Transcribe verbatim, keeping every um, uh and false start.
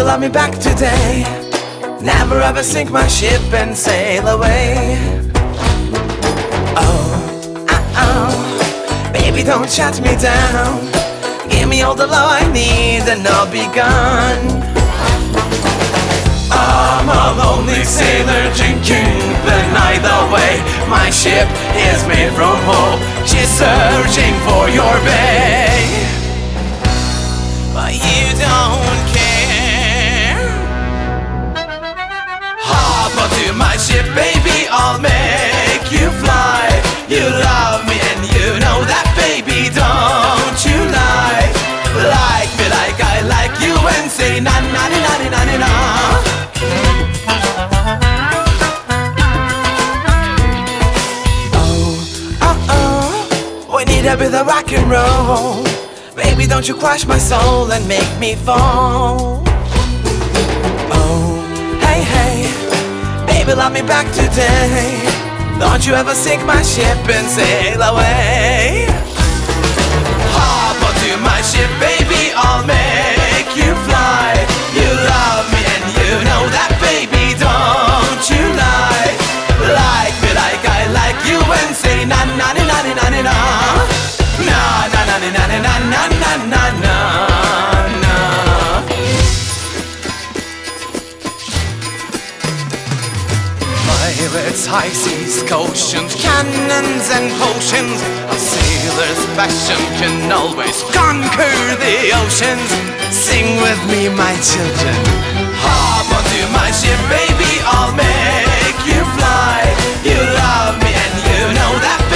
love me back today. Never ever sink my ship and sail away. Oh, uh oh, baby, don't shut me down. Give me all the love I need and I'll be gone. I'm a lonely sailor drinking the night away. My ship is made from hope. She's searching for your bay, but you don't care. Hop onto my ship, baby, I'll make you fly. You love me and you know that, baby, don't you lie. Like me like I like you and say na na na na na na na. We need a bit of rock and roll. Baby, don't you crush my soul and make me fall. Oh, hey, hey, baby, love me back today. Don't you ever sink my ship and sail away. Hop onto my ship, baby, I'll make you fly. You love me and you know that, baby, don't you lie. Like me like I like you and say na na na na na na na. Na na na na na na na na na na na. Pirates, high seas, oceans, cannons and potions. A sailor's passion can always conquer the oceans. Sing with me, my children. Hop onto my ship, baby, I'll make you fly. You love me and you know that,